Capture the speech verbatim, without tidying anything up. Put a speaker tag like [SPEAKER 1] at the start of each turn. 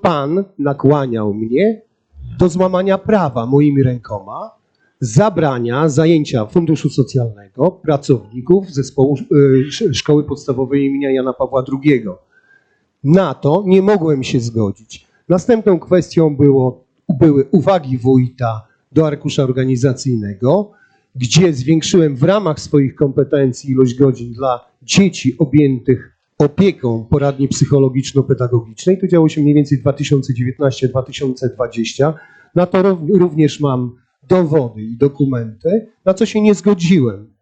[SPEAKER 1] pan nakłaniał mnie do złamania prawa moimi rękoma, zabrania zajęcia Funduszu Socjalnego pracowników zespołu y, Szkoły Podstawowej imienia Jana Pawła drugiego. Na to nie mogłem się zgodzić. Następną kwestią było, były uwagi wójta do arkusza organizacyjnego, gdzie zwiększyłem w ramach swoich kompetencji ilość godzin dla dzieci objętych opieką poradni psychologiczno-pedagogicznej. To działo się mniej więcej dwa tysiące dziewiętnasty do dwa tysiące dwudziestego. Na to również mam dowody i dokumenty, na co się nie zgodziłem.